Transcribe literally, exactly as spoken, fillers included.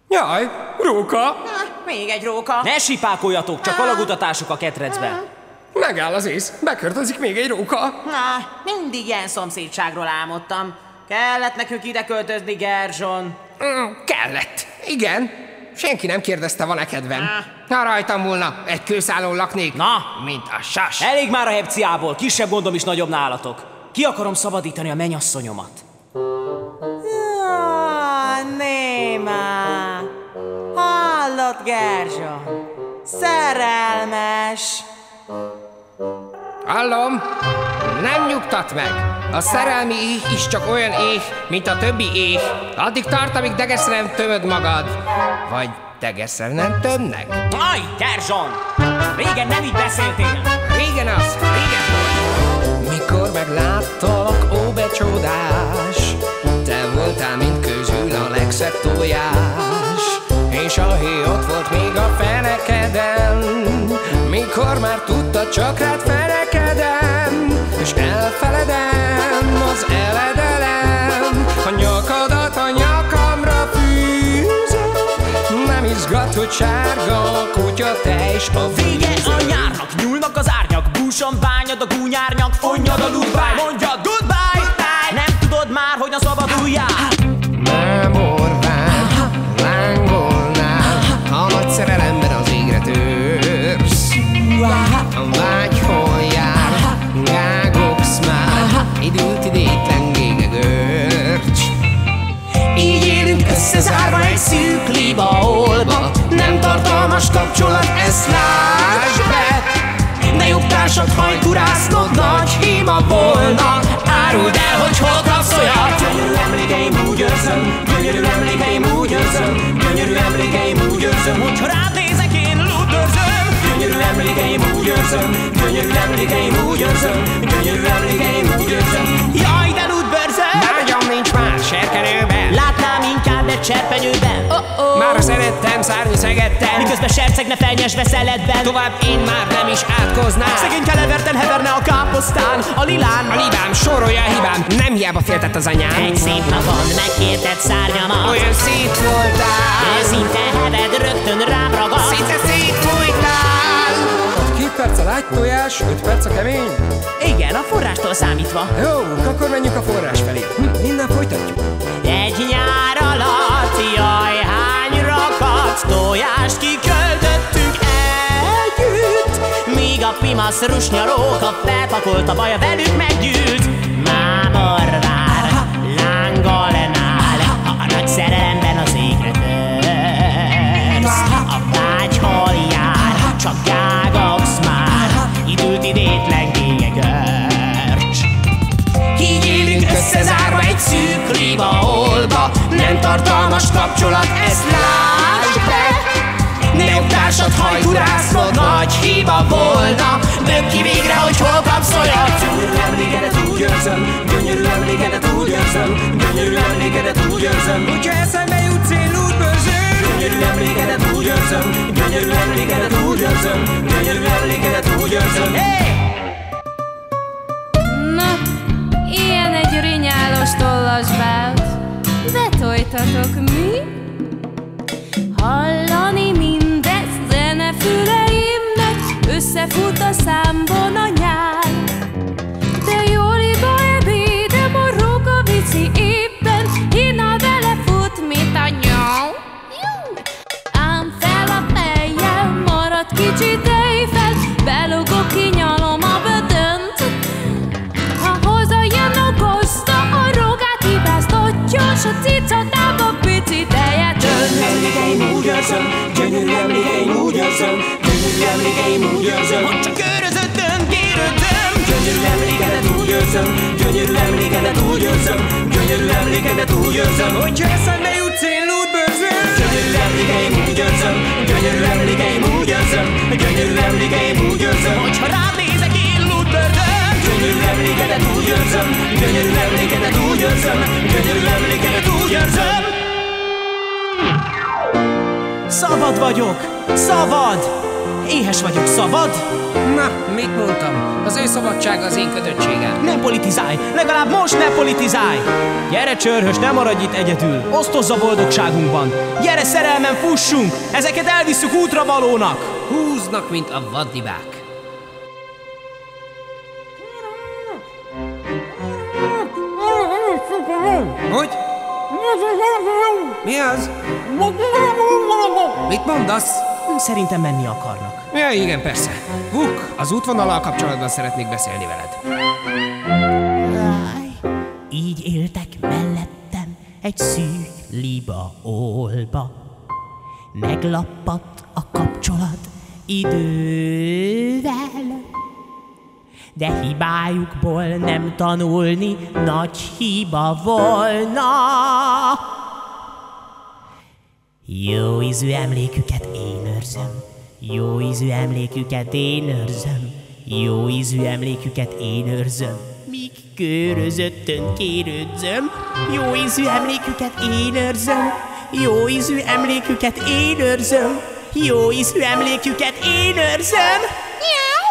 Jaj, róka! Na, még egy róka. Ne sipákoljatok, csak alagutatások a ketrecbe. Megáll az ész, beköltözik még egy róka. Na, mindig ilyen szomszédságról álmodtam. Kellett nekünk ide költözni, Gerzson. Mm, kellett. Igen. Senki nem kérdezte, van-e kedvem. Ha rajtam volna, egy kőszálon laknék. Na, mint a sas. Elég már a hepciából, kisebb gondom is nagyobb nálatok. Ki akarom szabadítani a mennyasszonyomat. Ah, Néma. Hallod, Gerzson? Szerelmes. Hallom, nem nyugtat meg. A szerelmi éh is csak olyan éh, mint a többi éh. Addig tart, amíg degeszre nem tömöd magad. Vagy degeszre nem tömnek. Aj, Gerzson! Régen nem így beszéltél. Régen az, régen volt. Mikor megláttalak, ó becsodás, te voltál mind közül a legszebb tojás, és a héj ott volt még a fenekeden. Mikor már tudtad, csak rád fenekedem, és elfeledem az eledelem. A nyakadat a nyakamra fűzöm, nem izgat, hogy sárga a kutya, te is a Vége a nyárnak, nyúlnak az árnyak, búson bányad a gúnyárnyak, fonnyad a ludbáj, mondjad goodbye, goodbye. Nem tudod már, hogy a szabaduljál. Nem orván, lángolnál, ha nagy szerelemben az égre törsz. A vágy hol jár, gágogsz már, időt idétlen gégegörcs. Így élünk összezárva egy szűk libaolba, nem tartalmas kapcsolat, ezt lásd be. De jobb társat hajkurásznod nagy hiba volna. Áruld el, hogy hol kapsz olyat. Gyönyörű emlékeim, úgy érzem, gyönyörű emlékeim, úgy érzem, gyönyörű emlékeim, úgy érzem, Hogyha rád nézek, én lúdörzöm. gyönyörű emlékeim, úgy érzem, gyönyörű emlékeim, úgy érzem, gyönyörű emlékeim, úgy érzem. Jaj, de lúdbörzöm! Vágyam nincs már serkenőben, Látnám inkább egy cserpenyőben. Oh -oh. már szerettem, szárnyi szegettem. Miközben sercegne felnyesve szeletben. Tovább én már nem is átkoznám. Szegényke leverten heverne a káposztán, a lilán. A libám, sorolja a hibám, nem hiába féltett az anyám. Egy szép napon megkértett szárnyamat, Olyan szép voltál, őszinte heved rögtön rám ragadt. szinte szétfújtál. Két perc a lágy tojás, öt perc a kemény. Igen, a forrástól számítva. Jó, akkor menjünk a forrás felé. Hm, innen folytatjuk. Egy nyár alatt, jaj, hány rakat tojást kiköltöttünk együtt, míg a pimasz rusnyaróka felpakolt, a baja velük meggyűlt. Mámorvár, lángolnál, a nagy szerelemben az égre törsz. A vágy hol jár, csak gágogsz már, időt idétlen gégegörcs. Így élünk összezárva egy szűk libaolba, nem tartalmas kapcsolat, ezt lásd be. Ne jobb társat hajkurásznod nagy hiba volna. Dönt ki végre, hogy hol kapsz olyat. Gyönyörű emlékedet úgy érzem, gyönyörű emlékedet úgy érzem, gyönyörű emlékedet úgy érzem, Hogyha eszembe jutsz, én lúdbörzöm. gyönyörű emlékedet úgy érzem, gyönyörű emlékedet úgy érzem, gyönyörű emlékedet úgy érzem. Na, ilyen egy rinyálos tollas vált. Betojtatok mi? Hallani mindezt zenefüleimnek, összefut a számban a nyár. De Jóliba ebédem, a róka vici éppen, Hina vele fut, mint a nyau. Ám fel a fejjel, marad kicsit éjfel, belugok, kinyalom a bödönt. Ha hazajön a gazda, a rogát hibáztatja, s a cicatába pici tejet Gyönyörű emlékeim úgy érzem, gyönyörű emlékeim úgy érzem, gyönyörű emlékeim úgy érzem, Hogy csak őrözöttem, kérődöm. gyönyörű emlékedet úgy érzem, gyönyörű emlékedet úgy érzem, gyönyörű emlékedet úgy érzem, Hogyha eszembe jutsz, én lúdbörzöm. gyönyörű emlékeim úgy érzem, gyönyörű emlékeim úgy érzem, gyönyörű emlékeim úgy érzem, Hogyha rád nézek, én lúdbörzöm. gyönyörű emlékedet úgy érzem, gyönyörű emlékedet úgy érzem, gyönyörű emlékedet úgy érzem. Szabad vagyok, szabad! éhes vagyok, szabad? Na, mit mondtam? Az ő szabadság az én kötöttségem. Nem politizálj, legalább most ne politizálj! Gyere Csörhös, ne maradj itt egyedül, osztozz a boldogságunkban. Gyere szerelmen, fussunk, ezeket elvisszük útravalónak. Húznak, mint a vaddibák. Hogy? Mi az? Mit mondasz? Szerintem menni akarnak. Ja, igen, persze. Vuk, az útvonallal kapcsolatban szeretnék beszélni veled. Így éltek mellettem egy szűk liba olba. Meglappadt a kapcsolat idővel, de hibájukból nem tanulni nagy hiba volna. Jó ízű emléküket én őrzöm, jó ízű emléküket én őrzöm, jó ízű emléküket én őrzöm, míg körözöttön kérődzöm. Jó ízű emléküket én őrzöm, jó ízű emléküket én őrzöm, jó ízű emléküket én őrzöm. Miau!